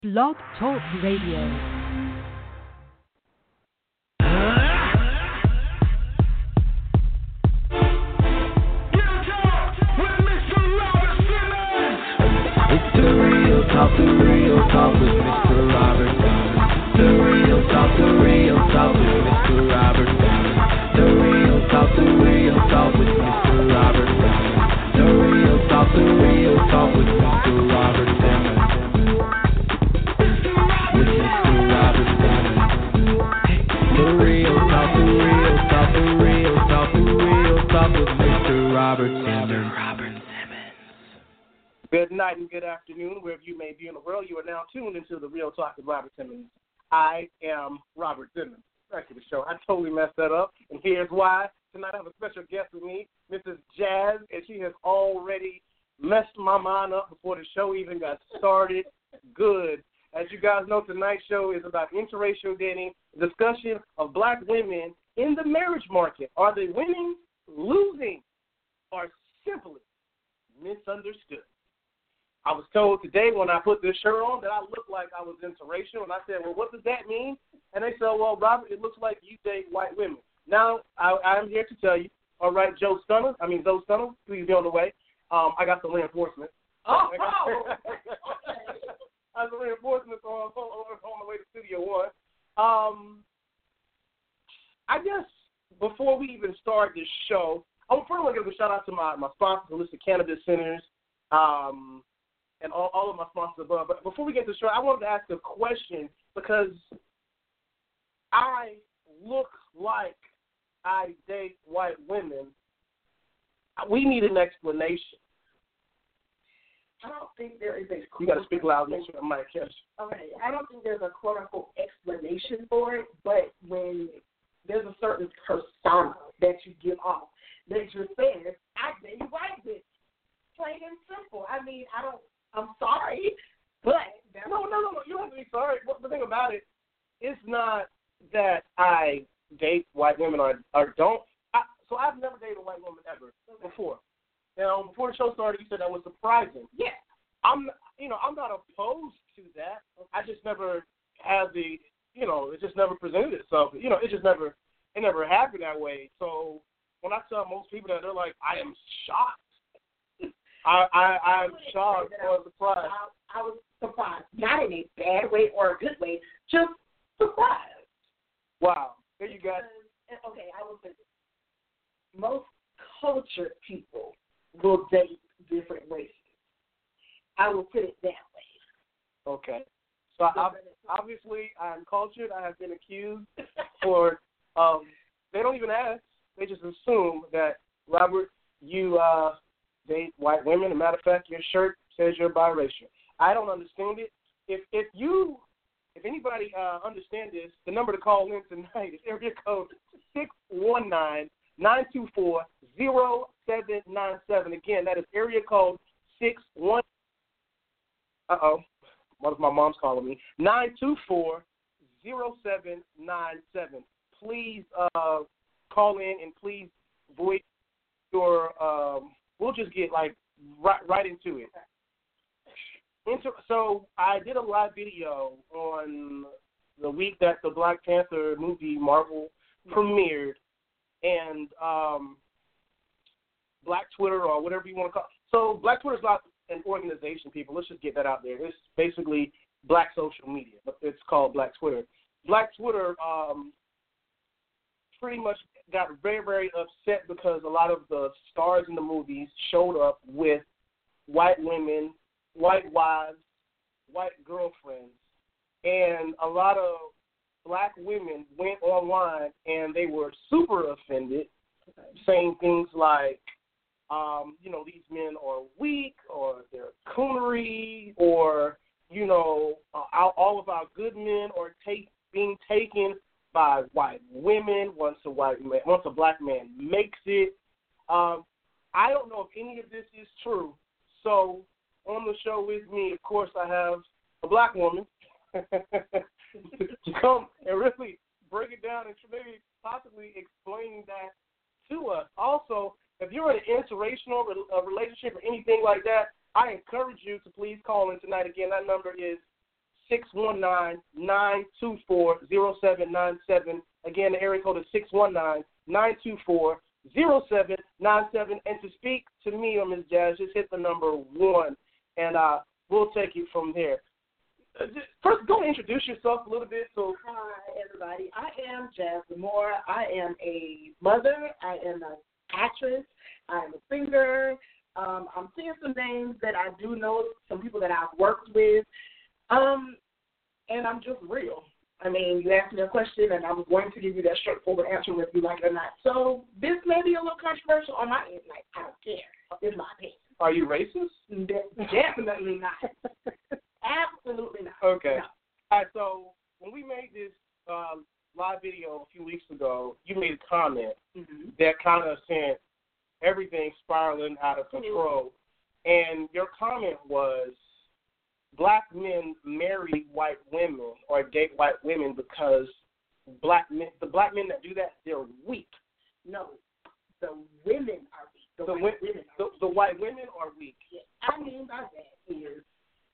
Blog Talk Radio. Talk the real talk with Mr. Robert Simmons. The real talk with Mr. Robert Simmons. The real talk with Mr. Robert Simmons. The real talk with Mr. Robert Simmons. With Mr. Robert Simmons. The real talk with Mr. Robert Simmons. Good night and good afternoon, wherever you may be in the world. You are now tuned into the Real Talk with Robert Simmons. I am Robert Simmons. Back to the show. I totally messed that up, and here's why. Tonight I have a special guest with me, Mrs. Jazz, and she has already messed my mind up before the show even got started. Good. As you guys know, tonight's show is about interracial dating, discussion of black women in the marriage market. Are they winning, losing, or simply misunderstood? I was told today when I put this shirt on that I looked like I was interracial, and I said, well, what does that mean? And they said, well, Robert, it looks like you date white women. Now, I'm here to tell you, all right, Zoe Stunner, please be on the way. I got some reinforcements. I got some reinforcements on the way to Studio One. I guess before we even start this show, I want to give a shout-out to my sponsors, Holistic Cannabis Centers, and all of my sponsors above. But before we get to the show, I wanted to ask a question because I look like I date white women. We need an explanation. I don't think there is a. You got to speak loud, make sure I might catch. Okay, I don't think there's a quote-unquote explanation for it, but when there's a certain persona that you give off, that you're saying, I date white bitch. Plain and simple. I mean, I'm sorry, but no. You don't have to be sorry. The thing about it, it's not that I date white women or don't. So I've never dated a white woman ever before. Now, before the show started, you said that was surprising. Yeah. I'm not opposed to that. I just never had it just never presented itself. It never happened that way. So when I tell most people that, they're like, I am shocked. I'm shocked or surprised. I was surprised. Not in a bad way or a good way, just surprised. Wow. There you go. Okay, I will say this. Most cultured people will date different races. I will put it that way. Okay. So obviously I'm cultured. I have been accused for, they don't even ask. They just assume that, Robert, you date white women. As a matter of fact, your shirt says you're biracial. I don't understand it. If anybody understands this, the number to call in tonight is area code 619-924-0797. Again, that is area code 61. What if my mom's calling me? 924-0797. Please call in and please voice your. We'll just get right into it. So I did a live video on the week that the Black Panther movie Marvel premiered, and Black Twitter or whatever you want to call it. So Black Twitter is not an organization, people. Let's just get that out there. It's basically Black social media, but it's called Black Twitter. Black Twitter pretty much got very, very upset because a lot of the stars in the movies showed up with white women, white wives, white girlfriends, and a lot of black women went online and they were super offended, saying things like, these men are weak, or they're coonery, or, all of our good men are being taken by white women once a black man makes it. I don't know if any of this is true. So on the show with me, of course, I have a black woman to come and really break it down and maybe possibly explain that to us. Also, if you're in an interracial relationship or anything like that, I encourage you to please call in tonight. Again, that number is 619-924-0797. Again, the area code is 619-924-0797. And to speak to me or Ms. Jazz, just hit the number 1, and we'll take you from there. First, go and introduce yourself a little bit. So, hi, everybody. I am Jazz Moore. I am a mother. I am an actress. I am a singer. I'm seeing some names that I do know, some people that I've worked with, and I'm just real. I mean, you asked me a question, and I was going to give you that straightforward answer whether you like it or not. So this may be a little controversial on my end. Like, I don't care. It's my opinion. Are you racist? Definitely not. Absolutely not. Okay. No. All right, so when we made this live video a few weeks ago, you made a comment that kind of sent everything spiraling out of control. And your comment was, black men marry white women or date white women because the black men that do that, they're weak. No, the women are weak. The white women are weak. Yes. I mean by that is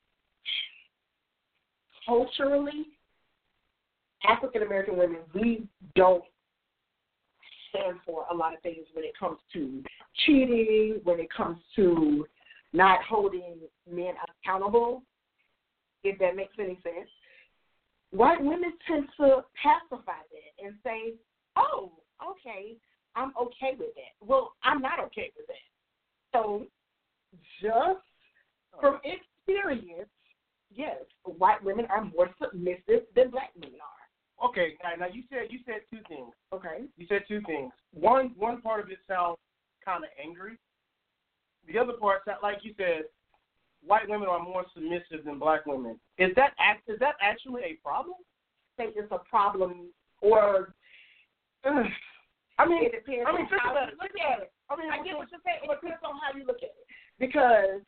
culturally, African American women, we don't stand for a lot of things when it comes to cheating, when it comes to not holding men accountable, if that makes any sense. White women tend to pacify that and say, oh, okay, I'm okay with that. Well, I'm not okay with that. So just from experience, yes, white women are more submissive than black women are. Okay, now you said 2 things. Okay. You said 2 things. One part of it sounds kind of angry. The other part, like you said, white women are more submissive than black women. Is that actually a problem? I think it's a problem, or it depends on how you look at it. I get what you're saying. It depends on how you look at it. Because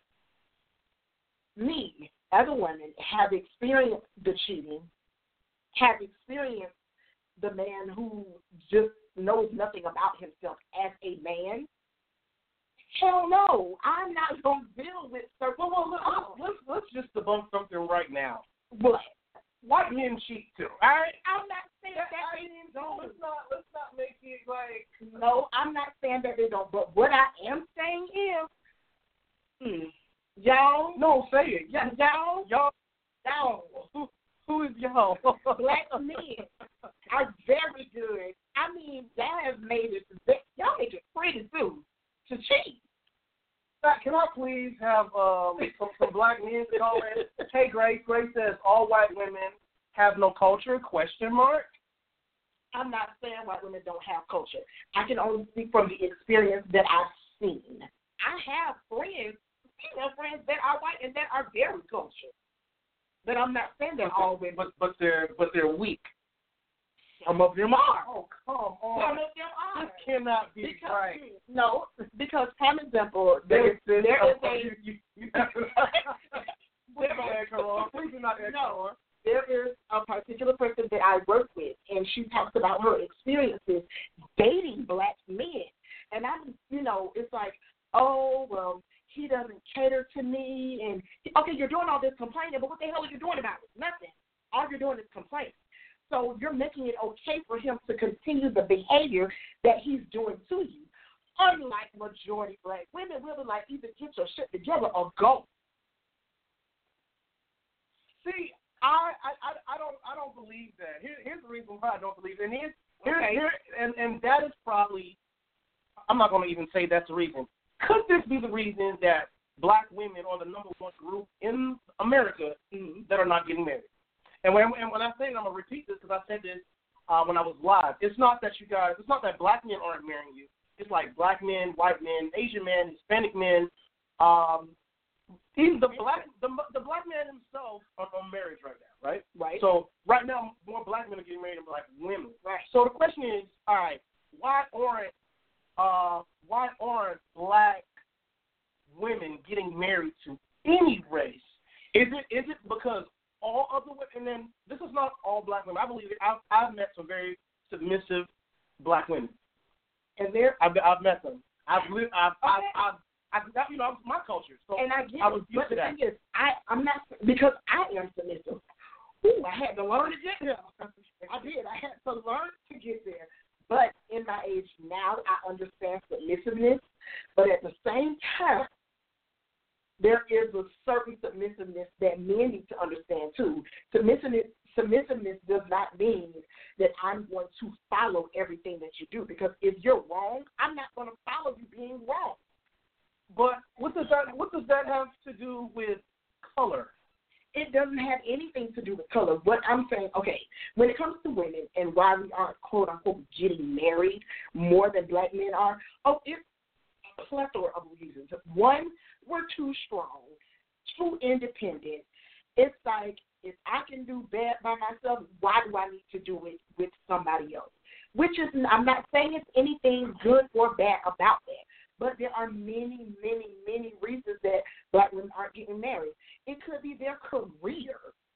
me, as a woman, have experienced the cheating, have experienced the man who just knows nothing about himself as a man. Hell no, I'm not going to deal with certain. Let's just debunk something right now. What? White men cheat too. All right, I'm not saying that they don't. Let's not make it like. No, I'm not saying that they don't. But what I am saying is, y'all. No, say it. Yeah, y'all. Who is y'all? Black men are very good. I mean, y'all have made it. Y'all make it pretty too to cheat. Can I please have some black men call in? Hey, Grace. Grace says all white women have no culture? ? I'm not saying white women don't have culture. I can only speak from the experience that I've seen. I have friends, female friends that are white and that are very cultured. But I'm not saying that all women. But they're weak. Some of them are. Oh, come on. Some of them are. This cannot be right. No, because, for example, there is a... Please do not No, there is a particular person that I work with, and she talks about her experiences dating black men. And it's like, oh, well, he doesn't cater to me. And, okay, you're doing all this complaining, but what the hell are you doing about it? Nothing. All you're doing is complaining. So you're making it okay for him to continue the behavior that he's doing to you. Unlike majority black women, will be like, either get your shit together or go. See, I don't believe that. Here's the reason why I don't believe it. And that is probably, I'm not going to even say that's the reason. Could this be the reason that black women are the number one group in America that are not getting married? And when I say it, I'm going to repeat this because I said this when I was live. It's not that black men aren't marrying you. It's like black men, white men, Asian men, Hispanic men, even the black man himself are on marriage right now, right? Right. So right now, more black men are getting married than black women. Right. So the question is, all right, why aren't black women getting married to any race? Is it because all other women? And then this is not all black women. I believe I've met some very submissive black women, and I've met them. I've lived. My culture. So and I get I was it. But used to the that. thing is, I'm not, because I am submissive. I had to learn to get there. I did. I had to learn to get there. But in my age now, I understand submissiveness. But at the same time, there is a certain submissiveness that men need to understand too. Submissiveness does not mean that I'm going to follow everything that you do, because if you're wrong, I'm not going to follow you being wrong. But what does that have to do with color? It doesn't have anything to do with color. What I'm saying, okay, when it comes to women and why we aren't, quote unquote, getting married more than black men are, it's a plethora of reasons. One, we're too strong, too independent. It's like, if I can do bad by myself, why do I need to do it with somebody else? Which is, I'm not saying it's anything good or bad about that, but there are many, many, many reasons that black women aren't getting married. It could be their career,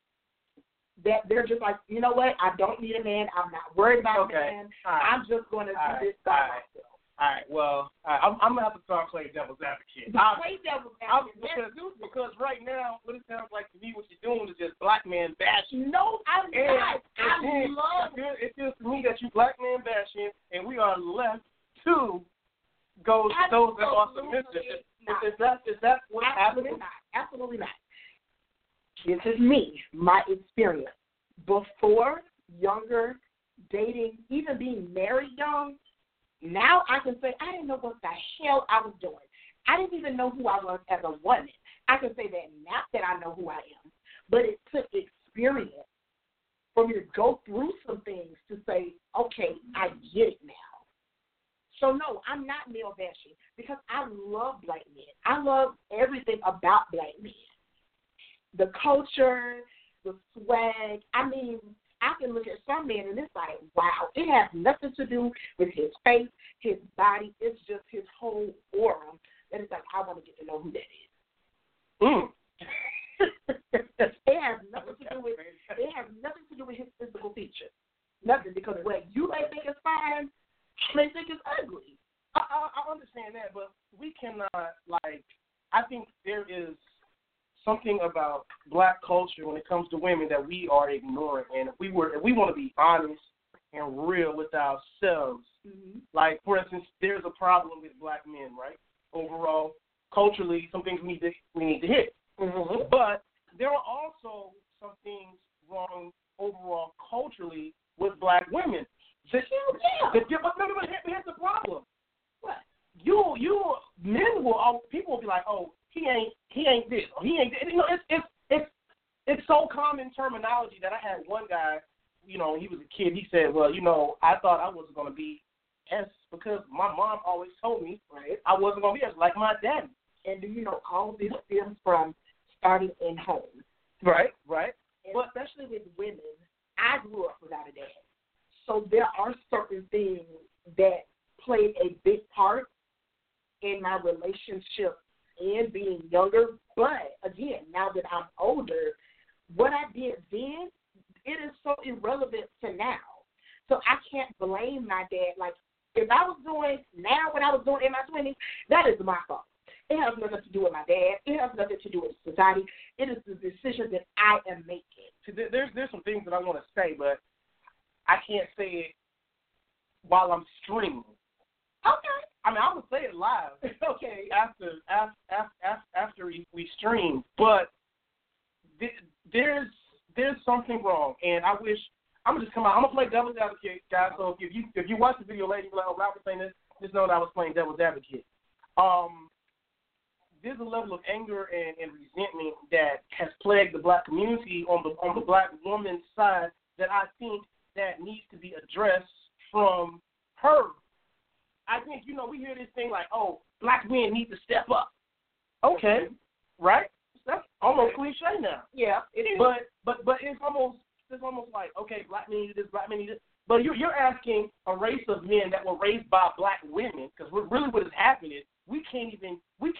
that they're just like, you know what, I don't need a man. I'm not worried about a man. Right. I'm just going to do this by myself. All right, well, I'm going to have to start playing devil's advocate. Play devil's advocate. Because right now, what it sounds like to me, what you're doing is just black man bashing. No, I'm not. I love it. It feels to me that you black man bashing, and we are left to go to those that are submissive. Is that what happening? Absolutely not. This is me, my experience. Before, younger, dating, even being married young, now I can say I didn't know what the hell I was doing. I didn't even know who I was as a woman. I can say that now that I know who I am. But it took experience for me to go through some things to say, okay, I get it now. So, no, I'm not male bashing because I love black men. I love everything about black men. The culture, the swag. I mean, I can look at some men and it's like, wow, it has nothing to do with his face, his body. It's just his whole aura. And it's like, I want to get to know who that is. It has nothing to do with his physical features. Nothing, because what you may think is fine, I may think is ugly. I understand that, but we cannot, I think there is something about black culture when it comes to women that we are ignoring. And if we want to be honest and real with ourselves, like, for instance, there's a problem with black men, right? Overall, culturally, some things we need to hit. Mm-hmm. But there are also some things wrong overall culturally with black women. But here's the problem. What? People will be like, oh, he ain't this, or he ain't this. You know, it's so common terminology that I had one guy, you know, he was a kid. He said, well, you know, I thought I wasn't going to be S because my mom always told me I wasn't going to be S like my daddy. And do you know all this stems from starting in home? Right. And but especially with women, I grew up without a dad. So there are certain things that played a big part in my relationship and being younger. But, again, now that I'm older, what I did then, it is so irrelevant to now. So I can't blame my dad. Like, if I was doing now what I was doing in my 20s, that is my fault. It has nothing to do with my dad. It has nothing to do with society. It is the decision that I am making. So there's some things that I want to say, but I can't say it while I'm streaming. Okay. I mean, I'm gonna say it live. Okay. After we stream, but there's something wrong, and I wish I'm gonna just come out. I'm gonna play devil's advocate, guys. So if you watch the video later, you're like, oh, Robert saying this, just know that I was playing devil's advocate. There's a level of anger and resentment that has plagued the black community on the black woman's side that I think that needs to be addressed from her. I think, you know, we hear this thing like, oh, black men need to step up. Okay, right? That's almost cliche now. Yeah, it is. But it's almost like, okay, black men need this, black men need this. But you're asking a race of men that were raised by black women, because really what has happened is we can't even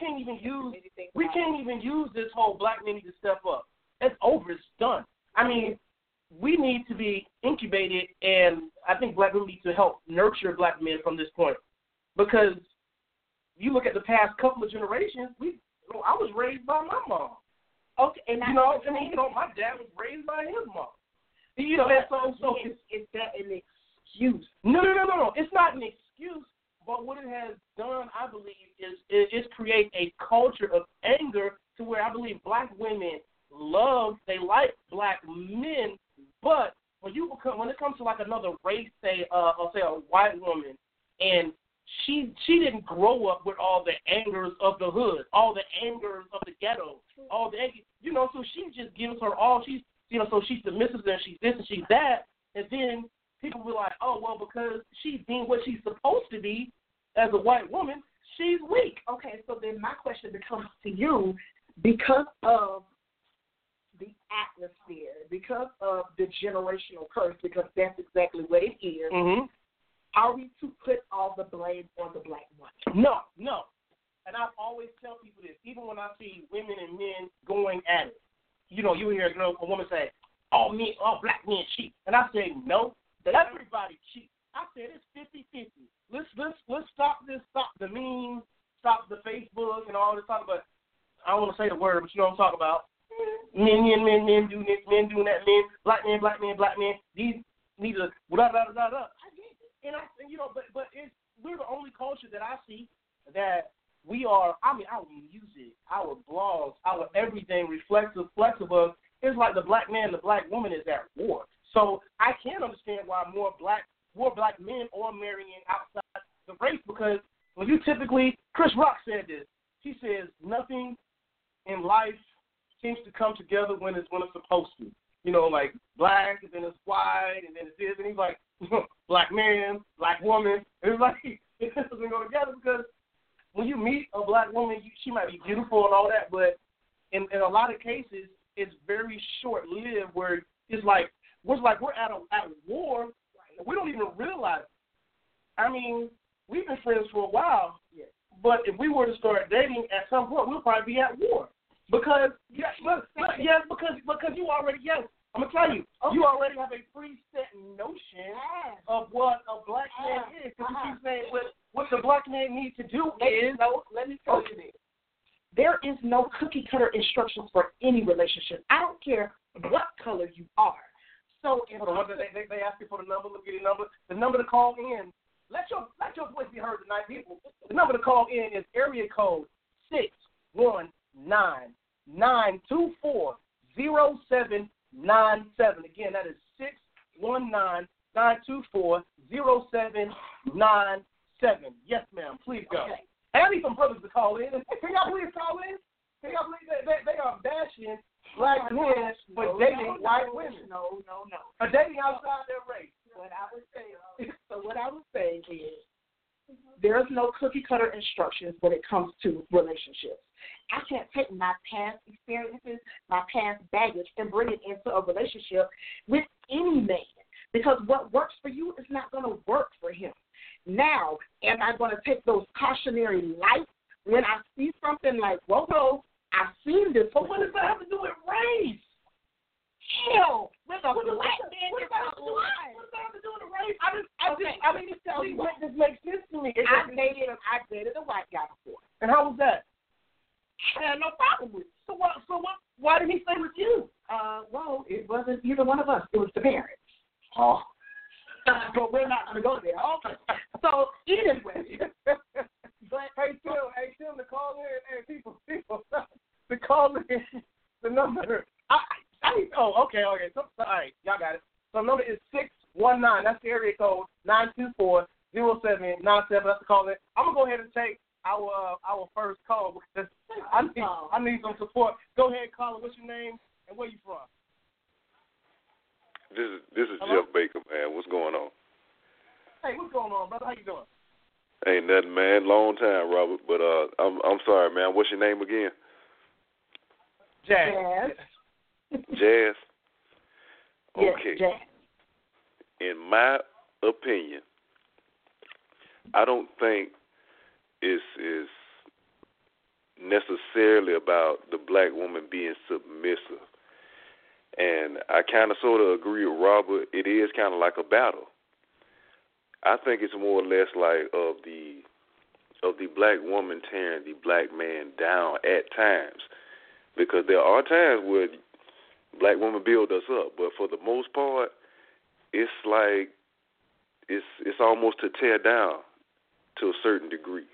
use this whole black men need to step up. It's over. It's done. I mean, we need to be incubated, and I think black women need to help nurture black men from this point. Because you look at the past couple of generations, I was raised by my mom. Okay, and my dad was raised by his mom. You know, and so is that an excuse? No. It's not an excuse, but what it has done, I believe, is create a culture of anger to where I believe black women like black men, but when it comes to like another race, say a white woman, and she didn't grow up with all the angers of the hood, all the angers of the ghetto, all the so she just gives her all. She's so she's submissive and she's this and she's that, and then people be like, oh well, because she's being what she's supposed to be as a white woman, she's weak. Okay, so then my question becomes to you, because of the atmosphere, because of the generational curse, because that's exactly what it is. Mm-hmm. Are we to put all the blame on the black woman? No. And I always tell people this, even when I see women and men going at it. You hear a woman say, all black men cheat. And I say, no, everybody cheats. I said it's 50-50. Let's stop the memes, stop the Facebook and all this talk about. I don't want to say the word, but you know what I'm talking about. Men doing this, men doing that, black men. These need to blah. And but we're the only culture that I see that we are. I mean, our music, our blogs, our everything reflective of. It's like the black man, the black woman is at war. So I can't understand why more black men are marrying outside the race, because when you typically, Chris Rock said this. He says nothing in life seems to come together when it's supposed to. Like black, and then it's white, and then it's this, and he's like, black man, black woman. It's like it doesn't go together, because when you meet a black woman, she might be beautiful and all that, but in a lot of cases, it's very short-lived. Where it's like we're at war, and we don't even realize it. I mean, we've been friends for a while, but if we were to start dating at some point, we'll probably be at war. Because because you already I'm gonna tell you, you already have a preset notion of what a black man is. Because you keep saying what the black man needs to do is. Let me tell you this. There is no cookie cutter instructions for any relationship. I don't care what color you are. So if they ask you for the number, look at your number. The number to call in. Let your voice be heard tonight, people. The number to call in is area code 619-924-0797. Again, that is 619-924-0797. Yes, ma'am. Please go. Okay. Hey, I need some brothers to call in. Can y'all please call in? Can y'all believe they are bashing black men for dating white women? No. For dating outside their race. What I was saying is, there's no cookie cutter instructions when it comes to relationships. I can't take my past experiences, my past baggage, and bring it into a relationship with any man, because what works for you is not going to work for him. Now, am I going to take those cautionary lights when I see something like, whoa, I've seen this? But what does that have to do with race? Hell, with a black man, what does that have to do with race? I mean, this makes sense to me. I dated a white guy before. And how was that? I had no problem with it. So what? Why did he stay with you? Well, it wasn't either one of us. It was the parents. Oh. But we're not going to go there. Okay. So, anyway. But, hey, Tim, to call in, people, to call in the number. Okay. So, all right, y'all got it. So, the number is 619. That's the area code, 924-0797. That's the call in. I'm going to go ahead and take our first call, because I need some support. Go ahead, caller. What's your name and where you from? This is Jeff Baker, man. What's going on? Hey, what's going on, brother? How you doing? Ain't nothing, man. Long time, Robert. But I'm sorry, man. What's your name again? Jazz. Jazz? Okay. Yes, Jazz. In my opinion, I don't think it's necessarily about the black woman being submissive. And I kind of sort of agree with Robert. It is kind of like a battle. I think it's more or less like of the black woman tearing the black man down at times, because there are times where Black women build us up, but for the most part, it's like it's almost to tear down to a certain degree.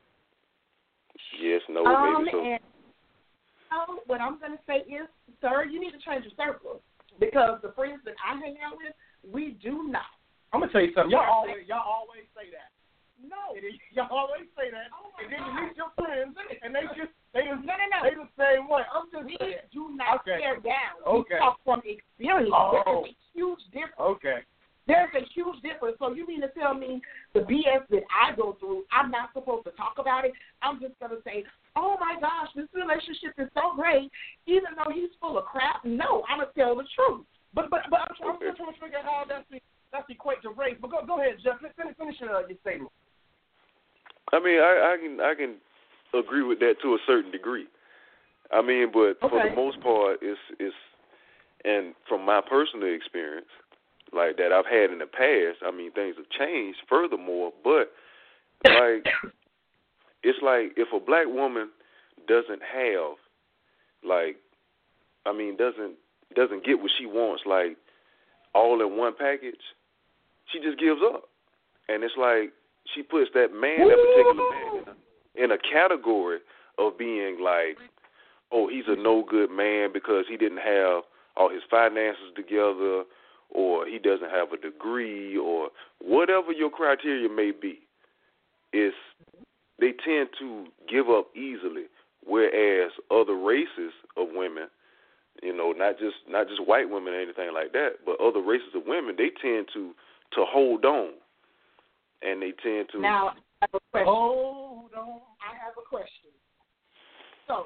Yes, no, maybe so. And what I'm going to say is, sir, you need to change your circle because the friends that I hang out with, we do not. I'm gonna tell you something. Y'all always say that. No, y'all always say that, and then you meet your friends, and they just no. They the same way. I'm just We saying. do not tear down. Okay. We talk from experience. Oh. There's a huge difference. Okay. There's a huge difference. So you mean to tell me the BS that I go through, I'm not supposed to talk about it? I'm just going to say, oh, my gosh, this relationship is so great, even though he's full of crap. No, I'm going to tell the truth. But I'm still trying to figure out how that's equate to race. But go ahead, Jeff. Finish your statement. I mean, I can agree with that to a certain degree. I mean, but for the most part, it's and from my personal experience, like that I've had in the past, I mean, things have changed furthermore, but like it's like if a black woman doesn't have like I mean doesn't get what she wants like all in one package, she just gives up. And it's like she puts that particular man in a category of being like, oh, he's a no good man because he didn't have all his finances together, or he doesn't have a degree, or whatever your criteria may be, is they tend to give up easily, whereas other races of women, you know, not just white women or anything like that, but other races of women, they tend to hold on, and they tend to. Now, I have a question. Hold on. I have a question. So,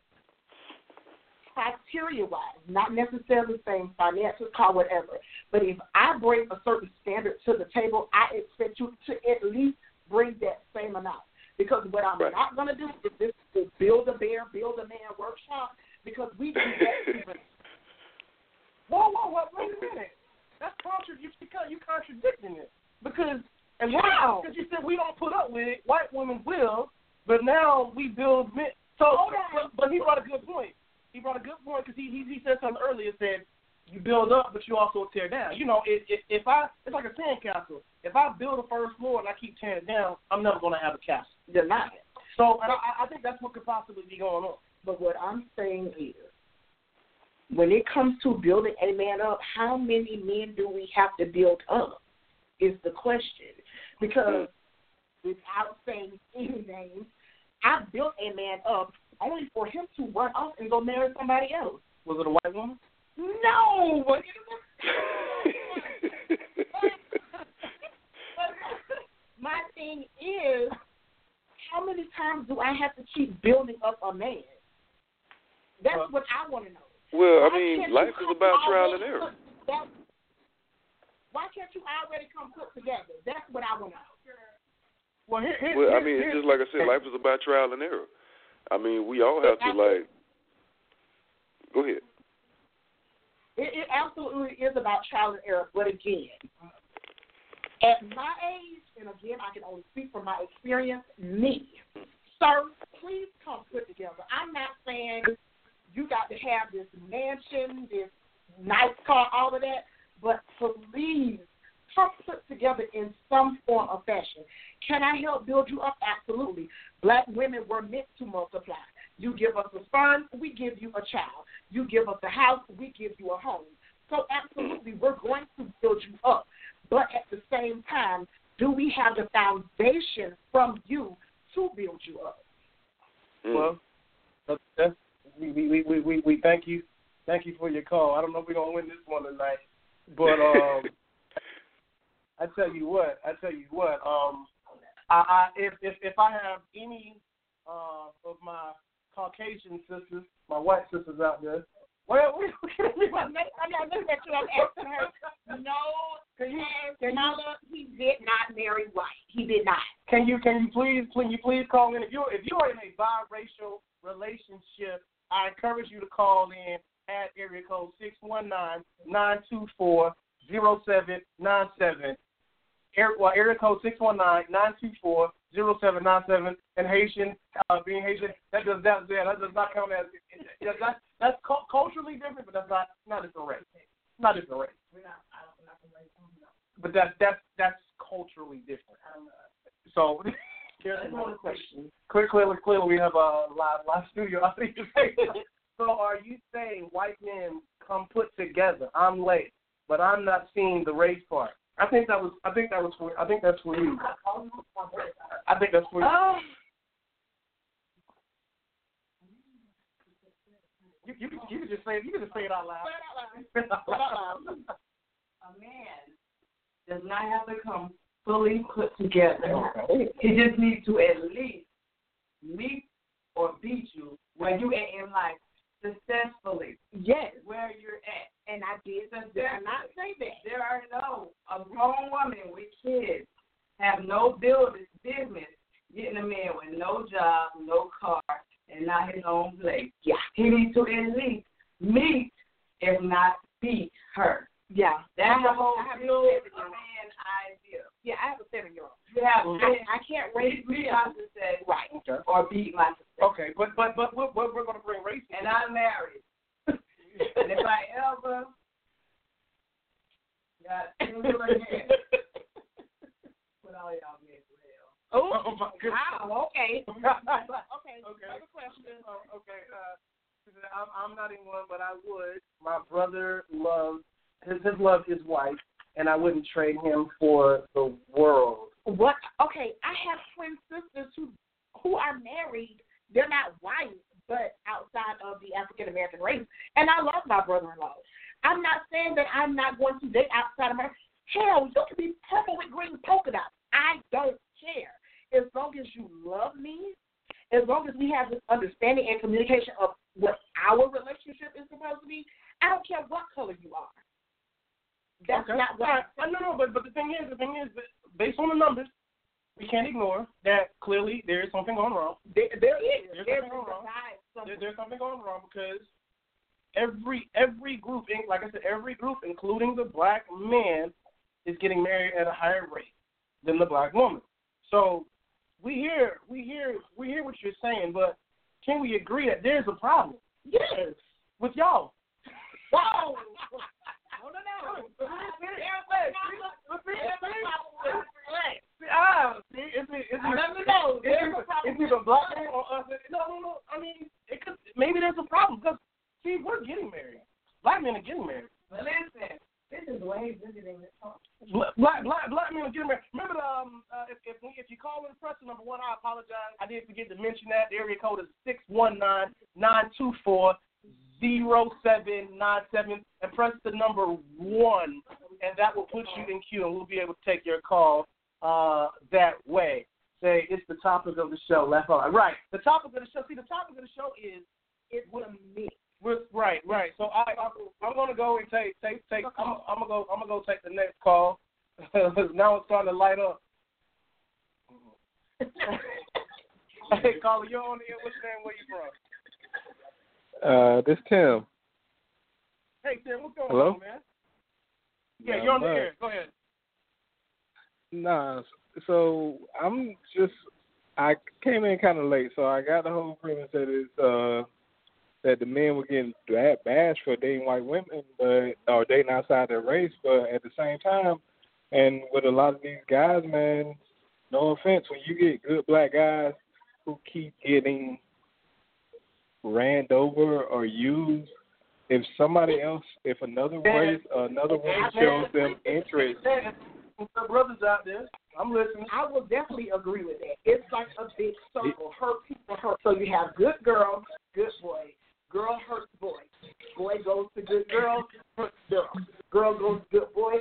criteria-wise, not necessarily saying financial, car, whatever, but if I bring a certain standard to the table, I expect you to at least bring that same amount. Because what I'm not going to do is this is build a bear, build a man workshop, because we do that. Whoa, wait a minute. That's you contradicting it. Because you said we don't put up with it, white women will, but now we build men. So, but he brought a good point. He brought a good point because he said something earlier. Said you build up, but you also tear down. You know, it's like a sandcastle. If I build a first floor and I keep tearing it down, I'm never going to have a castle. You're not. So, and I think that's what could possibly be going on. But what I'm saying is, when it comes to building a man up, how many men do we have to build up is the question. Because without saying any names, I built a man up only for him to run off and go marry somebody else. Was it a white woman? No. My thing is, how many times do I have to keep building up a man? That's what I want to know. Well, I mean, life is about trial and error. Why can't you already come put together? That's what I want to know. Well, I mean, it's just like I said, life is about trial and error. I mean, we all have to, like, go ahead. It absolutely is about trial and error. But again, at my age, and again, I can only speak from my experience, sir, please come put together. I'm not saying you got to have this mansion, this nice car, all of that, but please come put together in some form of fashion. Can I help build you up? Absolutely. Black women were meant to multiply. You give us a sperm, we give you a child. You give us a house, we give you a home. So absolutely, we're going to build you up. But at the same time, do we have the foundation from you to build you up? Well, we thank you. Thank you for your call. I don't know if we're going to win this one tonight, but I tell you what. If I have any of my Caucasian sisters, my white sisters out there, well, I'm not looking at you. I'm asking her. No, he did not marry white. He did not. Can you please call in? If you're in a biracial relationship, I encourage you to call in at area code 619-924-0797. Area code 619-924-0797. 0797 and Haitian, being Haitian, that does not count as that's culturally different, but that's not different race. Not different race. But that's culturally different. So here's another question. Clearly, we have a live studio. I think you're saying. So are you saying white men come put together? I'm late, but I'm not seeing the race part. I think that's for you. I think that's for you. You can just say it. You can just say it out loud. A man does not have to come fully put together. He just needs to at least meet or beat you where you at in life successfully. Yes. Where you're at. And I did not say that. There are a grown woman with kids have no business getting a man with no job, no car, and not his own place. Yeah. He needs to at least meet, if not beat her. Yeah. That's the whole man idea. Yeah, I have a 7-year-old. You have I can't raise me my success right. or beat my success. Okay, but we're going to bring race. And I'm married. And if I ever got single again, put all y'all men to hell. Oh my goodness. Wow, okay. Okay. Other question. Okay. I'm not in one, but I would. My brother loves his love is white, and I wouldn't trade him for the world. What? Okay, I have twin sisters who are married. They're not white, but outside of the African American race. And I love my brother-in-law. I'm not saying that I'm not going to date outside of my. Hell, you can be purple with green polka dots. I don't care. As long as you love me, as long as we have this understanding and communication of what our relationship is supposed to be, I don't care what color you are. That's okay. not what. No, but the thing is, that based on the numbers, we can't ignore that clearly there is something going wrong. There is. There's something going wrong because every group, like I said, every group, including the black man, is getting married at a higher rate than the black woman. So we hear what you're saying, but can we agree that there's a problem? Yes. With y'all. Whoa. It's either black man or us. No. I mean, maybe there's a problem because see, we're getting married. Black men are getting married. But listen, this is way bigger than this talk. Black men are getting married. Remember, if you call in the press number 1, I apologize. I did forget to mention that. The area code is 619-924-0797, and press the number 1, and that will put you in queue, and we'll be able to take your call that way. Say it's the topic of the show. Left on right. The topic of the show. See, the topic of the show is it's a mix. Right. So I'm gonna go and take. I'm gonna go take the next call. Now it's starting to light up. Hey, caller, you're on the air. What's your name? Where you from? This Tim. Hey, Tim, what's going Hello? on, man? Yeah, you're on the air. Go ahead. Nah, so I came in kind of late, so I got the whole premise that it's that the men were getting bashed for dating white women, or dating outside their race, but at the same time, and with a lot of these guys, man, no offense, when you get good black guys who keep getting ran over or used, if another race or another woman shows them interest. The brothers out there, I'm listening. I will definitely agree with that. It's like a big circle. Hurt people hurt. So you have good girl, good boy. Girl hurts boy. Boy goes to good girl, hurts girl. Girl goes to good boy.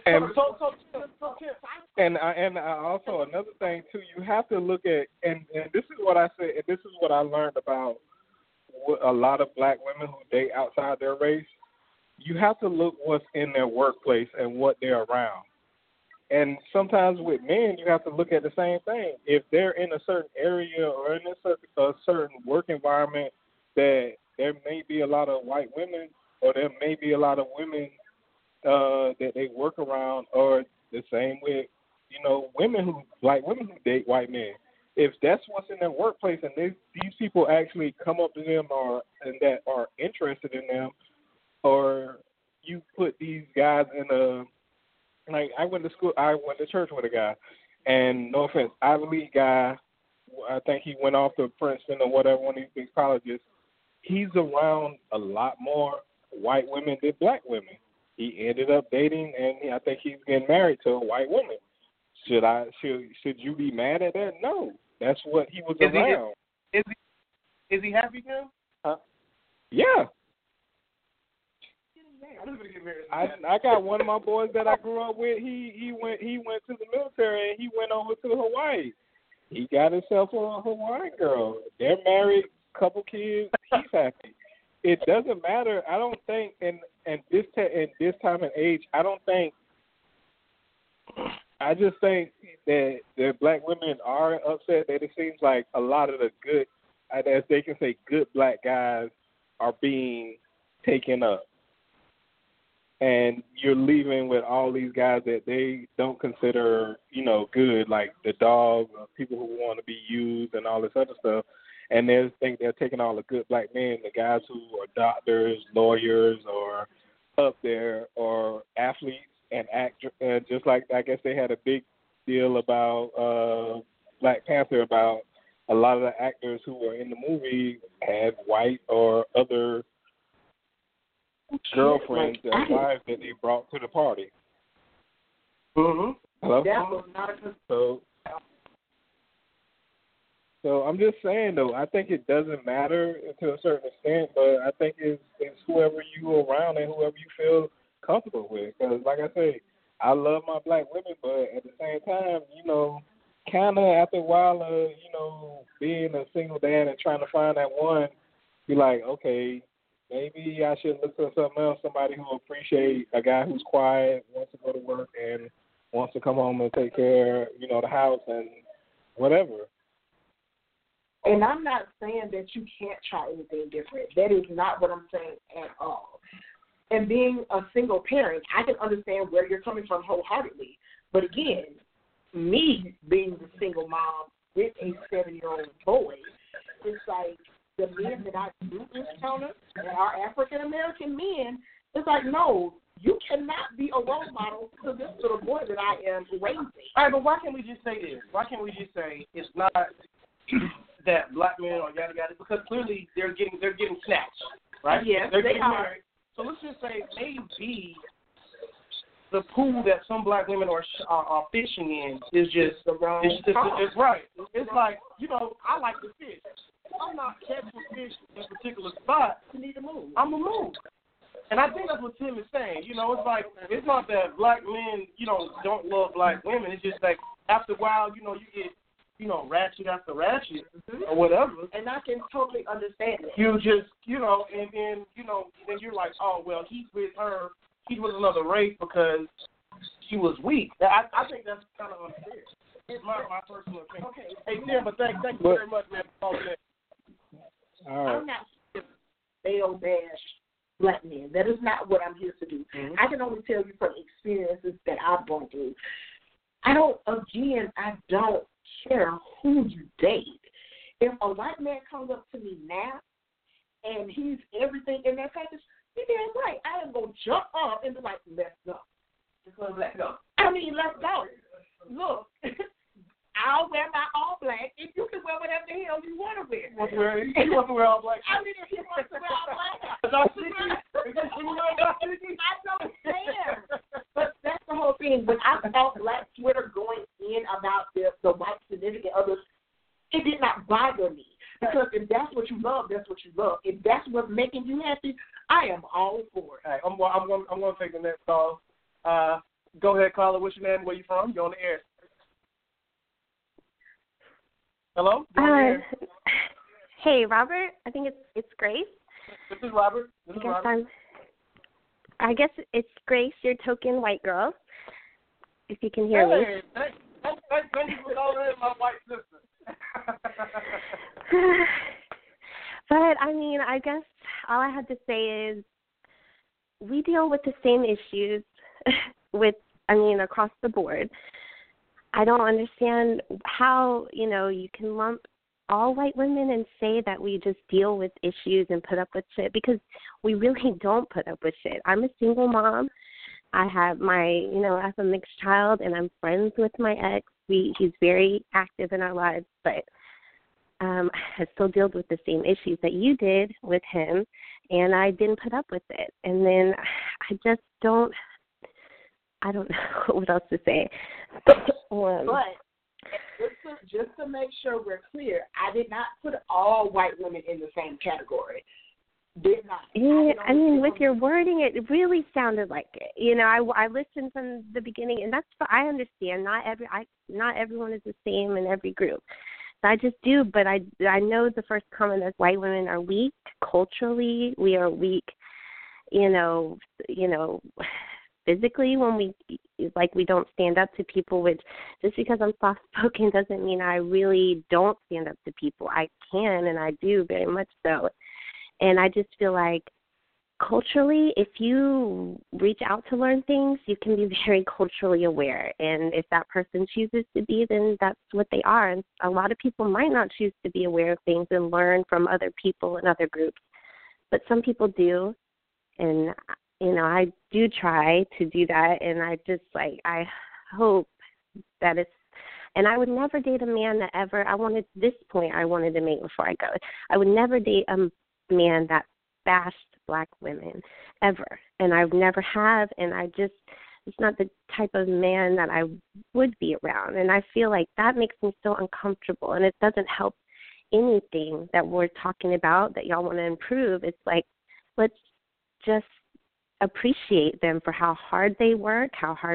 And I also, another thing too, you have to look at, and this is what I said, and this is what I learned about a lot of black women who date outside their race. You have to look what's in their workplace and what they're around. And sometimes with men, you have to look at the same thing. If they're in a certain area or in a certain work environment that there may be a lot of white women, or there may be a lot of women that they work around, or the same with, black women who date white men. if that's what's in their workplace and these people actually come up to them and that are interested in them, or you put these guys in a, like I went to church with a guy, and no offense, Ivy League guy, I think he went off to Princeton or whatever, one of these big colleges. He's around a lot more white women than black women. He ended up dating, and I think he's getting married to a white woman. Should you be mad at that? No, that's what he was around. Is he happy now? Yeah. I got one of my boys that I grew up with. He went to the military and he went over to Hawaii. He got himself a Hawaiian girl. They're married, couple kids. He's happy. It doesn't matter. I don't think in this time and age, I just think that black women are upset that it seems like a lot of the good, as they can say, good black guys are being taken up. And you're leaving with all these guys that they don't consider, good, like the dogs, people who want to be used and all this other stuff. And they think they're taking all the good black men, the guys who are doctors, lawyers, or up there, or athletes and actors. Just like I guess they had a big deal about Black Panther, about a lot of the actors who were in the movie had white or other girlfriends and wives that they brought to the party. Mm-hmm. Hello? That was not a So I'm just saying, though, I think it doesn't matter to a certain extent, but I think it's whoever you around and whoever you feel comfortable with. Because, like I say, I love my black women, but at the same time, kind of after a while, being a single dad and trying to find that one, be like, okay, maybe I should look for something else, somebody who appreciate a guy who's quiet, wants to go to work, and wants to come home and take care, the house and whatever. And I'm not saying that you can't try anything different. That is not what I'm saying at all. And being a single parent, I can understand where you're coming from wholeheartedly. But again, me being the single mom with a 7-year-old boy, it's like the men that I do encounter and our African-American men, it's like, no, you cannot be a role model to this little boy that I am raising. All right, but why can't we just say this? Why can't we just say it's not that black men or yada yada? Because clearly they're getting snatched, right? Yes, they're they getting are. married. So let's just say maybe the pool that some black women are fishing in is just the wrong. It's right. It's like I like to fish. I'm not catching fish in a particular spot. You need to move. I'm gonna move. And I think that's what Tim is saying. It's like it's not that black men don't love black women. It's just like after a while you get ratchet after ratchet or whatever. And I can totally understand it. You just, and then, then you're like, oh, well, he's with her. He's with another race because she was weak. I think that's kind of unfair. It's my personal opinion. Okay. Hey, Tim, but thank you very much, man, for calling in. All right. I'm not male bash black men. That is not what I'm here to do. Mm-hmm. I can only tell you from experiences that I've gone through. I don't care who you date. If a white man comes up to me now and he's everything in that package, you're damn right. I am going to jump up and be like, let's go. Let's go. Let's go. Look, I'll wear my all black if you can wear whatever the hell you want to wear. You want to wear all black? If you want to wear all black. I don't care. But that's the whole thing. When I saw Black Twitter going in about the white significant others, it did not bother me. Because if that's what you love, that's what you love. If that's what's making you happy, I am all for it. All right, I'm going to take the next call. Go ahead, caller. What's your name? Where you from? You're on the air. Hello? Hey, Robert. I think it's Grace. This is Robert. I guess it's Grace, your token white girl, if you can hear me. Thank you for calling in my white sister. But, I guess all I have to say is we deal with the same issues across the board. I don't understand how, you can lump all white women and say that we just deal with issues and put up with shit, because we really don't put up with shit. I'm a single mom. I have I have a mixed child, and I'm friends with my ex. He's very active in our lives, but I still dealt with the same issues that you did with him, and I didn't put up with it. And then I don't know what else to say. But just to make sure we're clear, I did not put all white women in the same category. Did not. Yeah, I mean, with your wording, it really sounded like it. I listened from the beginning, and I understand. Not everyone is the same in every group. So I just do, but I know the first comment is white women are weak culturally. We are weak, physically when we don't stand up to people. Which, just because I'm soft spoken doesn't mean I really don't stand up to people. I can, and I do very much so. And I just feel like culturally, if you reach out to learn things, you can be very culturally aware. And if that person chooses to be, then that's what they are. And a lot of people might not choose to be aware of things and learn from other people and other groups. But some people do. And, I do try to do that. And I just, I hope that it's, and I would never date a man that I wanted to make before I go. I would never date a man that bashed black women ever, and I never have, and it's not the type of man that I would be around, and I feel like that makes me so uncomfortable, and it doesn't help anything that we're talking about that y'all want to improve. It's like, let's just appreciate them for how hard they work,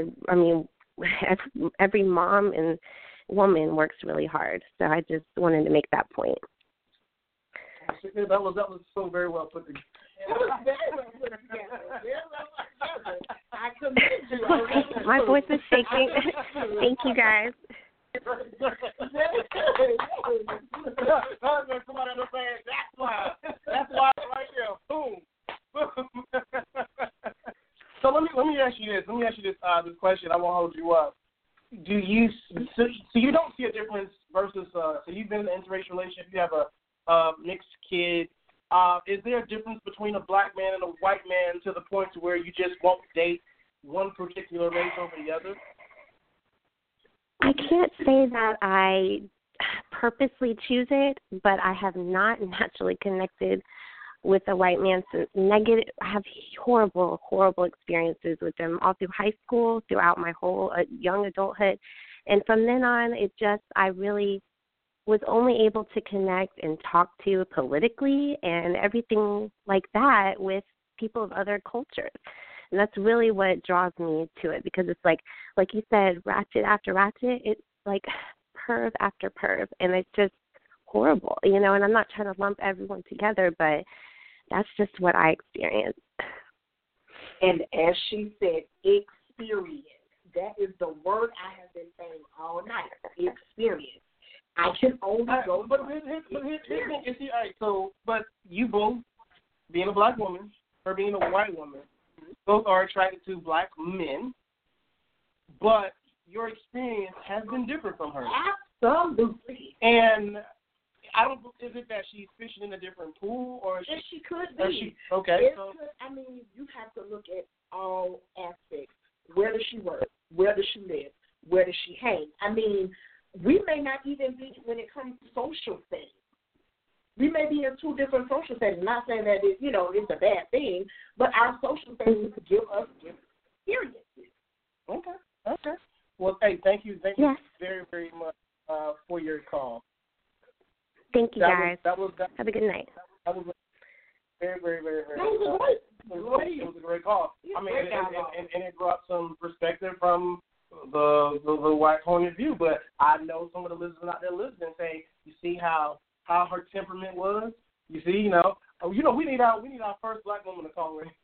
every mom and woman works really hard, so I just wanted to make that point. That was so very well put together. It was very well put together. I commend you. My voice is shaking. Thank you, guys. That's why right there. Boom. So let me ask you this. This question. I won't hold you up. So you don't see a difference versus so you've been in an interracial relationship. You have a mixed kid. Is there a difference between a black man and a white man to the point to where you just won't date one particular race over the other? I can't say that I purposely choose it, but I have not naturally connected with a white man since I have horrible, horrible experiences with them all through high school, throughout my whole young adulthood. And from then on, I really was only able to connect and talk to politically and everything like that with people of other cultures. And that's really what draws me to it, because it's like you said, ratchet after ratchet, it's like perv after perv, and it's just horrible, and I'm not trying to lump everyone together, but that's just what I experienced. And as she said, experience. That is the word I have been saying all night, experience. I can only go. But you both, being a black woman or being a white woman, both are attracted to black men, but your experience has been different from hers. Absolutely. And is it that she's fishing in a different pool, or she could be? Okay. You have to look at all aspects. Where does she work? Where does she live? Where does she hang? We may not even be when it comes to social settings. We may be in two different social settings. Not saying that it's a bad thing, but our social settings give us different experiences. Okay. Well, hey, thank you Yes. very, very much for your call. Thank you, guys. Have a good night. That was very, very, very, very. It was a great call. And it brought some perspective from the white point of view. But I know some of the listeners out there listening say, you see how her temperament was. You see, we need our first black woman to call in.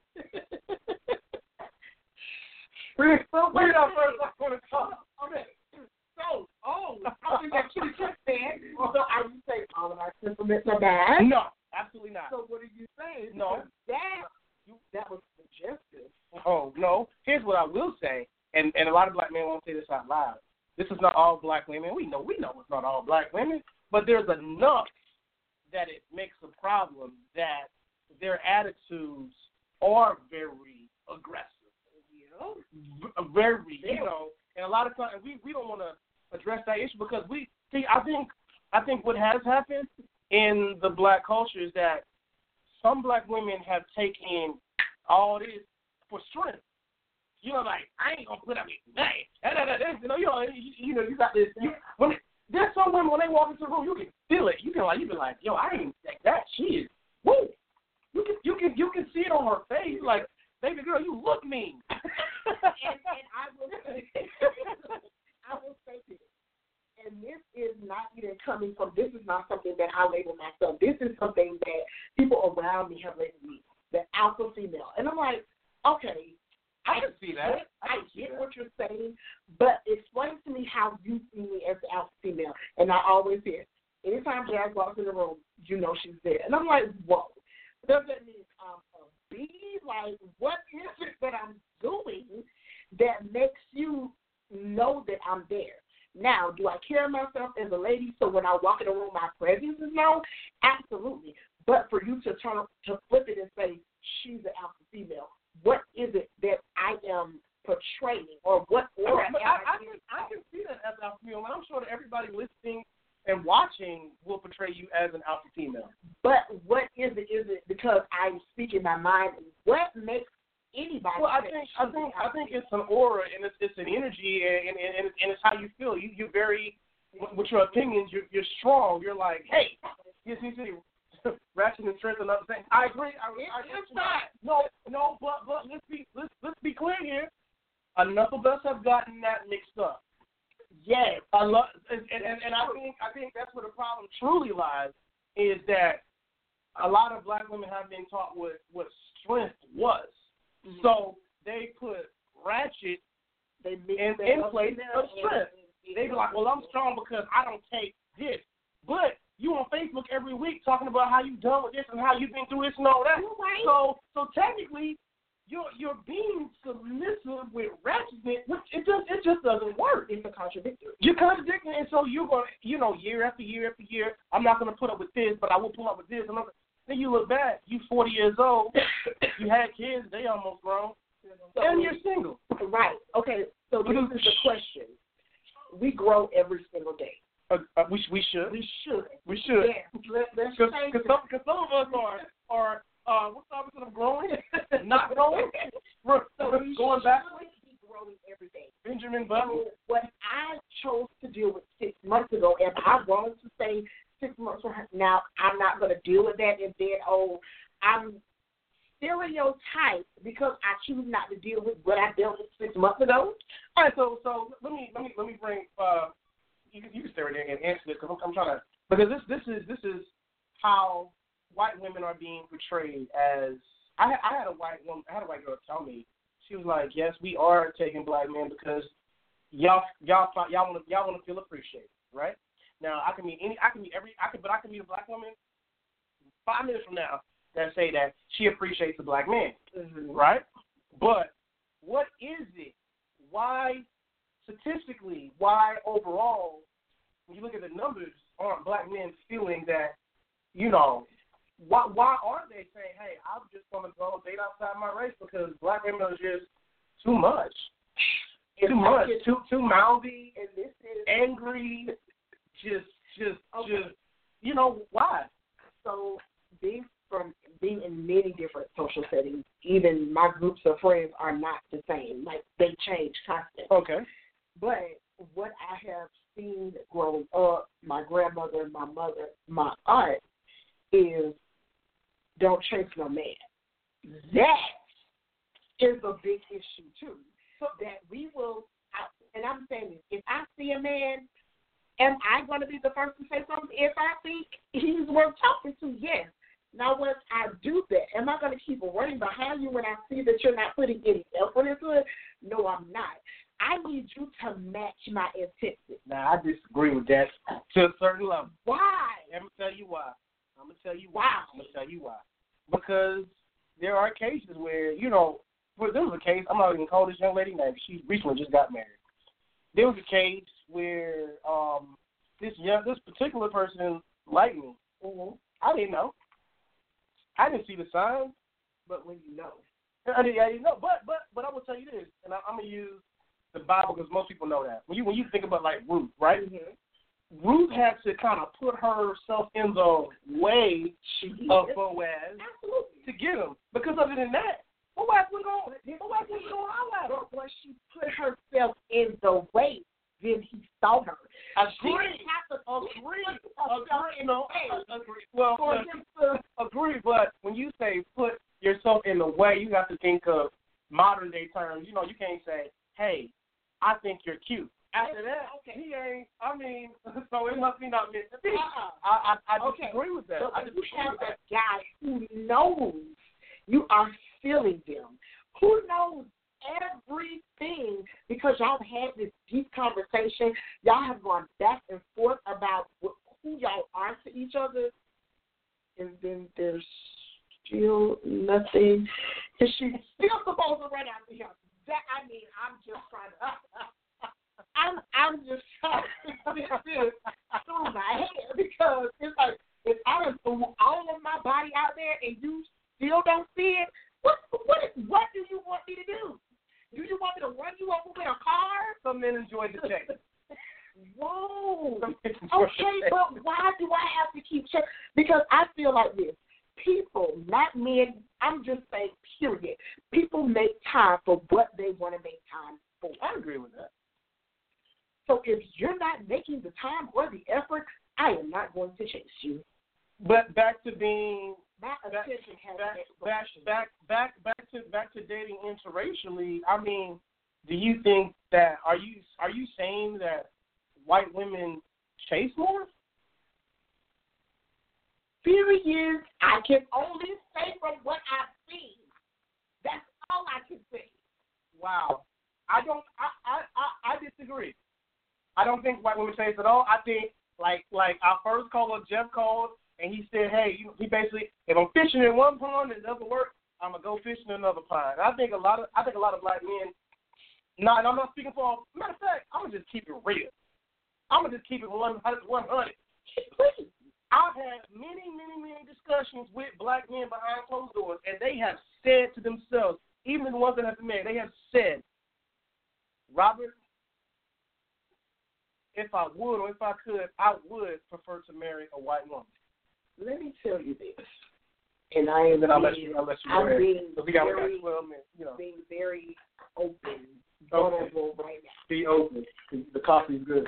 we need our first black woman to call. Something that you just said. So are you saying all of our temperaments are bad? No, absolutely not. So what are you saying? No. That was suggestive. Oh, no. Here's what I will say, and a lot of black men won't say this out loud. this is not all black women. We know it's not all black women, but there's enough that it makes a problem that their attitudes are very aggressive. Very, and a lot of times we don't want to address that issue because I think what has happened in the black culture is that some black women have taken all this for strength. Like, I ain't gonna put up with that. You got this. There's some women when they walk into the room, you can feel it. You be like, yo, I ain't like that. She is woo. You can see it on her face, like, baby girl, you look mean. and I will say this, and this is not even coming from. This is not something that I label myself. This is something that people around me have labeled me, the alpha female, and I'm like, okay. I can see that. I get what you're saying, but explain to me how you see me as the alpha female. And I always hear, anytime Jazz walks in the room, she's there. And I'm like, whoa. Does that mean I'm a B? Like, what is it that I'm doing that makes you know that I'm there? Now, do I carry myself as a lady so when I walk in the room, my presence is known? Absolutely. But for you to flip it and say, she's an alpha female, what is it that I am portraying, or what aura? I can see that as an alpha female, and I'm sure that everybody listening and watching will portray you as an alpha female. But what is it? Is it because I'm speaking my mind? What makes anybody? Well, I think it's an aura, and it's an energy, and it's how you feel. You're very, with your opinions, you're strong. You're like, hey, you see. Ratchet and strength, another thing. I agree. It's not. No, but let's be clear here. Enough of us have gotten that mixed up. Yes, and I think that's where the problem truly lies, is that a lot of black women have been taught what strength was. Mm-hmm. So they put ratchet in place of strength. They be like, well, I'm strong because I don't take this, but you on Facebook every week talking about how you done with this and how you've been through this and all that. Right. So technically, you're being submissive with ratchetness, which it just doesn't work. It's a contradiction. You're contradicting, and so you're going, year after year after year, I'm not going to put up with this, but I will put up with this. And then you look back, you 40 years old, you had kids, they almost grown, and you're single. Right. Okay. So this is the question. We grow every single day. We should. Yeah. Because some of us are what's the opposite of growing? Not growing. So going back. Be growing every day. Benjamin Button. So what I chose to deal with 6 months ago, and I wanted to say 6 months from now, I'm not going to deal with that, and then I'm stereotyped because I choose not to deal with what I dealt with 6 months ago. All right. So let me bring. You can stay right there and answer this because I'm trying to, because this is how white women are being portrayed as. I had a white girl tell me, she was like, yes, we are taking black men because y'all want to feel appreciated, right? Now I can meet a black woman 5 minutes from now that say that she appreciates a black man, right? But what is it? Why? Statistically, why overall, when you look at the numbers, aren't black men feeling that, why aren't they saying, hey, I'm just going to go date outside my race because black women are just too much. Too much. Too mouthy, and this is angry, just why? So being in many different social settings, even my groups of friends are not the same. Like, they change constantly. Okay. But what I have seen growing up, my grandmother, my mother, my aunt, is don't chase no man. That is a big issue, too. So that we will, and I'm saying this, if I see a man, am I going to be the first to say something? If I think he's worth talking to, yes. Now, once I do that, am I going to keep running behind you when I see that you're not putting any effort into it? No, I'm not. I need you to match my intensity. Now, I disagree with that to a certain level. Why? Let me tell you why. I'm going to tell you why. Because there are cases where, there was a case, I'm not even going to call this young lady name. She recently just got married. there was a case where this particular person liked me. Mm-hmm. I didn't know. I didn't see the signs. But when you know. I didn't know. But I will tell you this, and I'm gonna use the Bible because most people know that. When you think about like Ruth, right? Mm-hmm. Ruth had to kind of put herself in the way of Boaz to get him. Because other than that, Boaz was going all out. But when she put herself in the way, then he saw her. Agree. Agree. But when you say put yourself in the way, you have to think of modern day terms. You know, you can't say, "Hey, I think you're cute." After that, he ain't. I mean, so it must be not meant to be. I disagree with that. But when you have a guy who knows you are feeling them, who knows everything, because y'all had this deep conversation, y'all have gone back and forth about who y'all are to each other, and then there's still nothing, and she's still supposed to run after him. I'm just trying to get this through my head, because it's like, if I done threw all of my body out there and you still don't see it, what do you want me to do? Do you want me to run you over with a car? Some men enjoy the check. Whoa. Okay, but why do I have to keep checking? Because I feel like this. People, not men, I'm just saying, period. People make time for what they want to make time for. I agree with that. So if you're not making the time or the effort, I am not going to chase you. But back to being back to dating interracially. I mean, do you think that are you saying that white women chase more? Period. I can only say from what I've seen. That's all I can say. Wow. I disagree. I don't think white women chase at all. I think like our first caller, Jeff, called and he said, hey, he basically, if I'm fishing in one pond and it doesn't work, I'm gonna go fishing in another pond. I think a lot of black men. And I'm not speaking for. Matter of fact, I'm gonna just keep it real. I'm gonna just keep it 100. Please. I've had many discussions with black men behind closed doors, and they have said to themselves, even the ones that have been married, they have said, Robert, if I would or if I could, I would prefer to marry a white woman. Let me tell you this, and I'm being very open, vulnerable right now. Be open, because the coffee's good.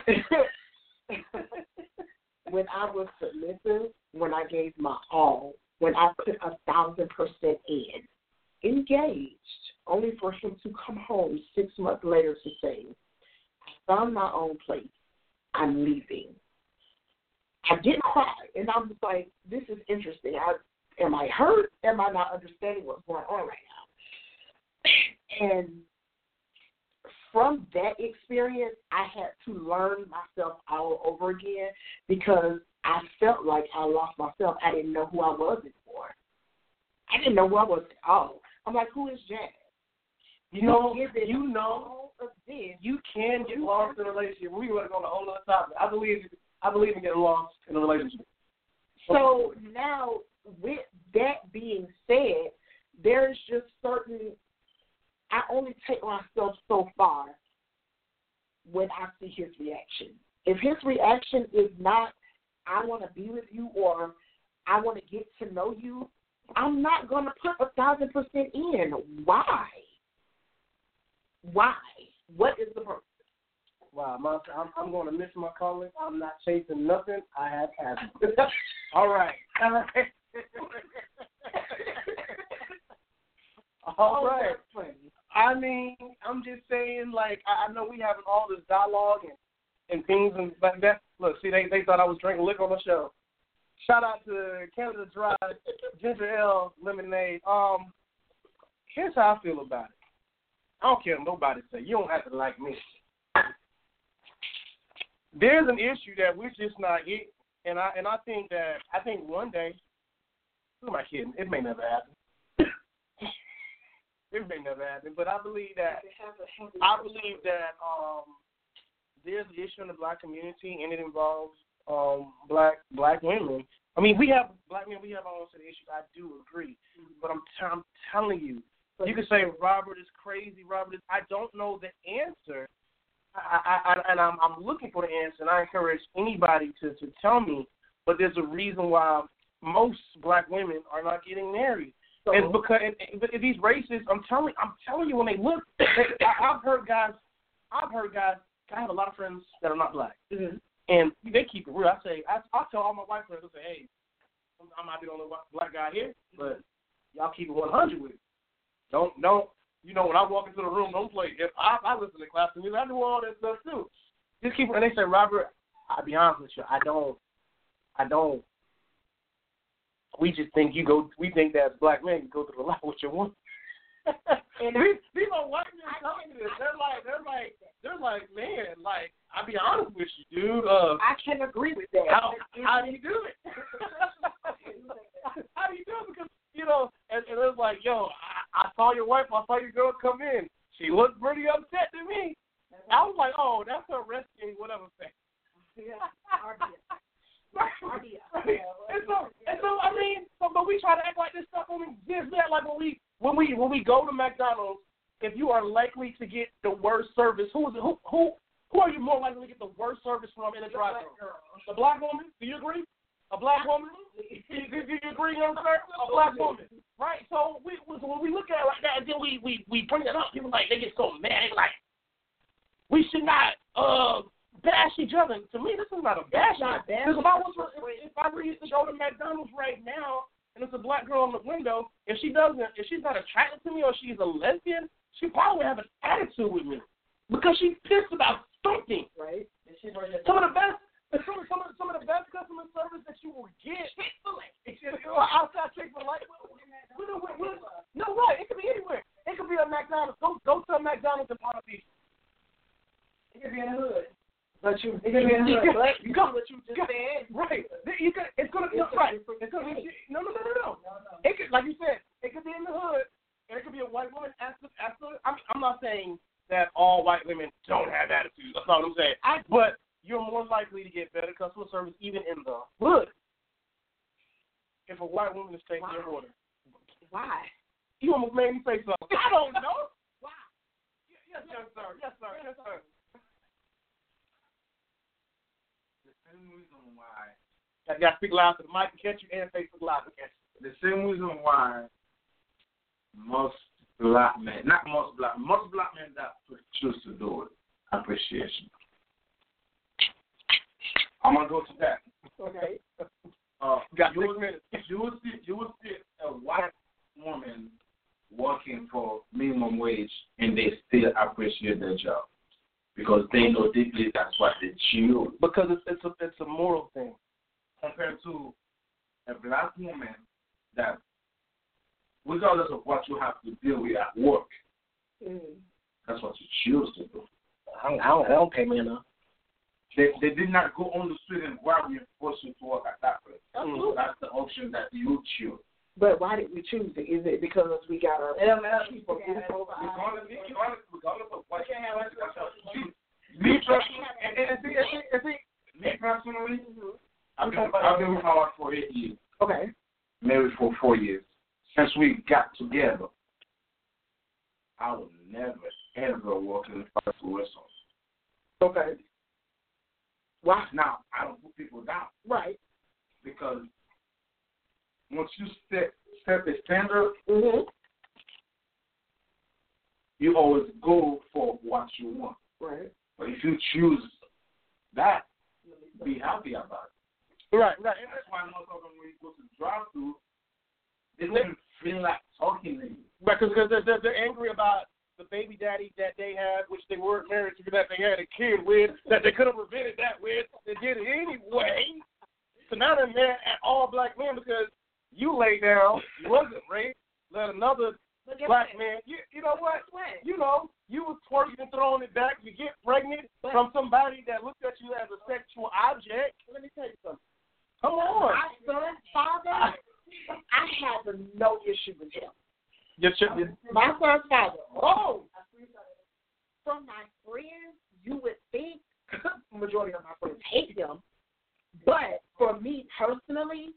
When I was submissive, when I gave my all, when I put 1,000% in, engaged, only for him to come home 6 months later to say, I found my own place. I'm leaving. I didn't cry, and I was like, this is interesting. Am I hurt? Am I not understanding what's going on right now? And from that experience, I had to learn myself all over again because I felt like I lost myself. I didn't know who I was anymore. I didn't know who I was at all. I'm like, who is Jazz? You can get lost in a relationship. We were on a whole other topic. I believe in getting lost in a relationship. So now, with that being said, there's just certain. I only take myself so far when I see his reaction. If his reaction is not, I want to be with you or I want to get to know you, I'm not going to put 1,000% in. Why? What is the purpose? Wow, I'm going to miss my calling. I'm not chasing nothing. I have had it. All right. All right. I mean, I'm just saying, like, I know we having all this dialogue and things, and but that. Look, see, they thought I was drinking liquor on the show. Shout out to Canada Dry Ginger Ale Lemonade. Here's how I feel about it. I don't care what nobody say. You don't have to like me. There's an issue that we're just not hitting, and I think one day, who am I kidding? It may never happen. It may never happen, but I believe that there's an issue in the black community, and it involves black women. I mean, we have black men. We have our own set of issues. I do agree, but I'm telling you, you can say Robert is crazy. Robert is. I don't know the answer. I'm looking for the answer, and I encourage anybody to tell me. But there's a reason why most black women are not getting married. So, and because these racists, I'm telling you, when they look, I've heard guys. I have a lot of friends that are not black, and they keep it real. I'll tell all my white friends, I say, hey, I might be the only black guy here, but y'all keep it 100 with it. Don't. You know, when I walk into the room, don't play. If I listen to classical music, I do all that stuff too. Just keep. And they say, Robert, I'll be honest with you, I don't. We just think we think that as black men, you go through the life with your woman. And these are white men telling me this. They're like, man, like, I'll be honest with you, dude. I can agree with that. How do you do it? How do you do it? Because, you know, and it was like, yo, I saw your wife, I saw your girl come in. She looked pretty upset to me. I was like, oh, that's her resting, whatever thing. Yeah, And so, I mean, but we try to act like this stuff only exists there. Like when we go to McDonald's, if you are likely to get the worst service, who are you more likely to get the worst service from in a drive-thru? The black woman? Do you agree? A black woman? Do you agree, young sir? A black woman, right? So when we look at it like that, and then we bring it up, people like they get so mad, like we should not bash each other. To me, this is not a bash. Because if I were to go to McDonald's right now and there's a black girl in the window, if she's not attracted to me or she's a lesbian, she probably would have an attitude with me because she's pissed about something. Right. Some of the best customer service that you will get outside Chick-fil-A. No, right. It could be anywhere. It could be a McDonald's. Go to a McDonald's in Palm Beach. It could be in the hood. But you, it could be in the hood. But you got what you just said. Right. It's gonna be right. It's gonna be no. It could, like you said, it could be in the hood, and it could be a white woman. I'm not saying that all white women don't have attitudes. That's not what I'm saying. But you're more likely to get better customer service even in the hood if a white woman is taking your order. Why? You almost made me say something. I don't know. Why? Yes, sir. The same reason why. I got to speak loud to the mic and catch you and Facebook Live and catch you. The same reason why most black men that choose to do it, appreciation. I'm gonna go to that. Okay. Got 6 minutes. You will see a white woman working for minimum wage, and they still appreciate their job because they know deeply that's what they choose. Because it's a moral thing compared to a black woman that, regardless of what you have to deal with at work, that's what you choose to do. I don't pay me enough. They did not go on the street and grab you and force you to work at that place. That's the option that you choose. But why did we choose it? Is it because we got our people? Regardless of what you have, me personally, I've been with my wife for 8 years. Okay. Married for 4 years. Since we got together, I would never, ever work in the fast food restaurant. Okay. Why? Now, I don't put people down. Right. Because once you set the standard, you always go for what you want. Right. But if you choose that, be happy about it. Right. And that's why most of them, when you go to drive-thru, they don't feel like talking to you. Right, because they're angry about the baby daddy that they had, which they weren't married to, that they had a kid with, that they could have prevented that with. They did it anyway. So now they're mad at all black men because you laid down, you wasn't raped, let another black man, you know what? You know, you was twerking and throwing it back. You get pregnant from somebody that looked at you as a sexual object. Let me tell you something. Come on. My son's father, I have no issue with him. My son's father. Oh, from my friends, you would think majority of my friends hate him. But for me personally,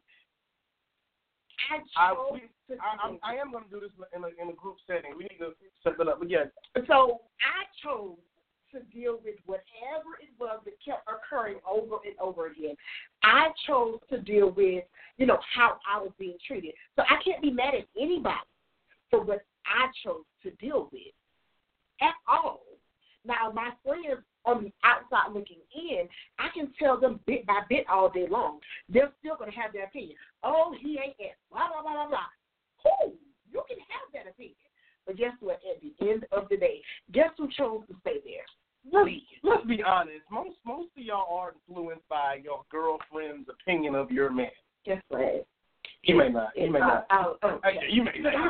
I am going to do this in a group setting. We need to set that up. But yeah. So I chose to deal with whatever it was that kept occurring over and over again. I chose to deal with, how I was being treated. So I can't be mad at anybody for what I chose to deal with at all. Now, my friends on the outside looking in, I can tell them bit by bit all day long. They're still going to have their opinion. Oh, he ain't it. Blah, blah, blah, blah, blah. Cool. You can have that opinion. But guess what? At the end of the day, guess who chose to stay there? Let's be honest. Most of y'all are influenced by your girlfriend's opinion of your man. Guess what? You may not. You may not. You may not.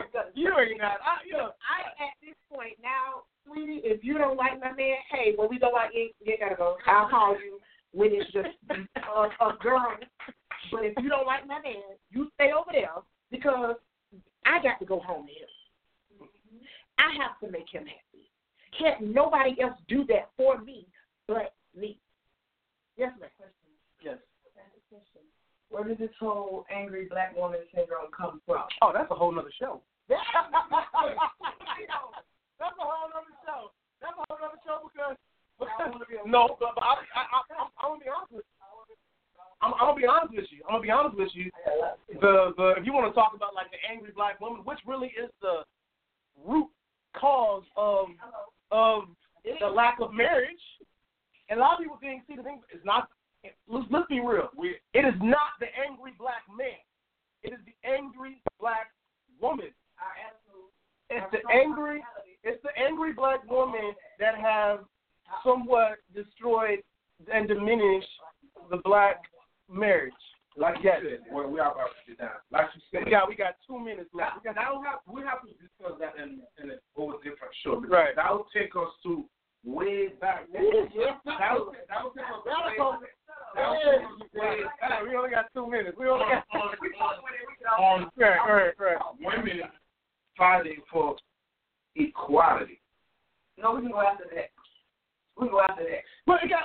I at this point now, sweetie, if you don't like my man, hey, when we go out, you gotta go. I'll call you when it's just a girl. But if you don't like my man, you stay over there because I got to go home to him. I have to make him happy. Can't nobody else do that for me but me. Yes, ma'am. Yes. Where did this whole angry black woman syndrome come from? Oh, that's a whole nother show. That's a whole nother show. That's a whole nother show because I'm gonna be honest with you. I'm gonna be honest with you. The if you want to talk about like the angry black woman, which really is the root cause of the lack of marriage, and a lot of people think the thing is not. Let's be real. It is not the angry black man. It is the angry black woman. It's the angry black woman that have somewhat destroyed and diminished the black marriage. Like you said, we are about to get down. Like you said, we got 2 minutes left. We have to discuss that in a whole different show. Right. That will take us to way back. That will take us we only got 2 minutes. We only got on right. Women fighting for equality. No, we can go after that. But can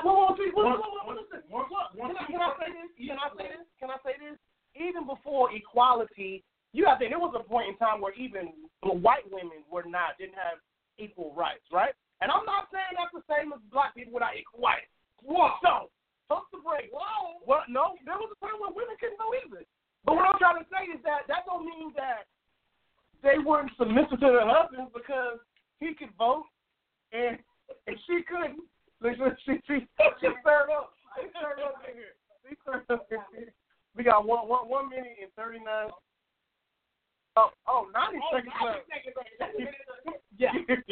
I say this? Even before equality, you have to. There was a point in time where even white women didn't have equal rights, right? And I'm not saying that's the same as black people without equal rights. So, pump the brakes. Well, no, there was a time when women couldn't go either. But what I'm trying to say is that don't mean that they weren't submissive to their husbands because he could vote and she couldn't. She stirred up. We got 1 minute and 39. 90 seconds left. Yeah.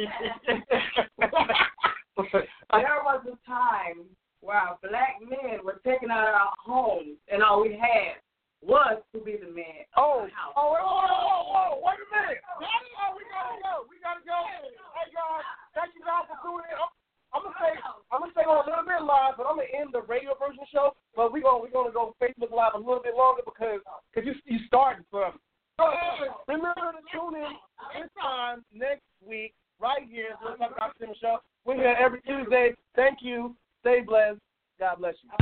There was a time where black men were taken out of our homes and all we had was to be the man. Wait a minute. We gotta go. Hey guys, thank you guys for tuning in. I'm gonna stay on a little bit live, but I'm gonna end the radio version show. But we're gonna go Facebook Live a little bit longer because you started something. So remember to tune in this time next week right here. Let's talk about the show. We're here every Tuesday. Thank you. Stay blessed. God bless you.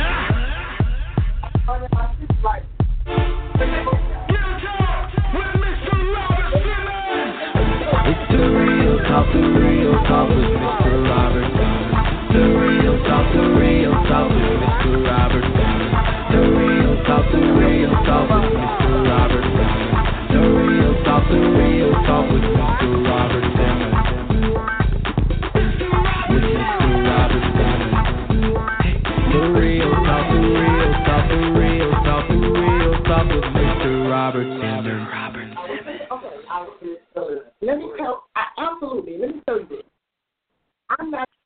It's the real talk with Mr. Robert Simmons. The real talk with Mr. Robert Simmons. The real talk with Mr. Robert Simmons. The real talk with Mr. Robert Simmons. With Mr. Robert Simmons. The real talk with Mr. Robert Simmons. Let me tell you this. I'm not